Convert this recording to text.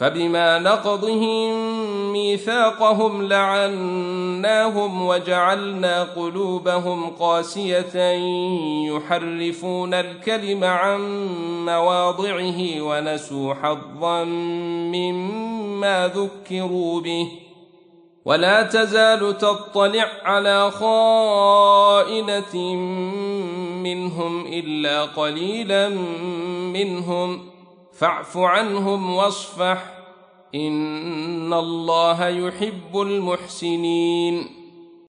فبما نقضهم ميثاقهم لعناهم وجعلنا قلوبهم قاسية يحرفون الكلم عن مواضعه ونسوا حظا مما ذكروا به ولا تزال تطلع على خائنة منهم إلا قليلا منهم فاعف عنهم واصفح إن الله يحب المحسنين.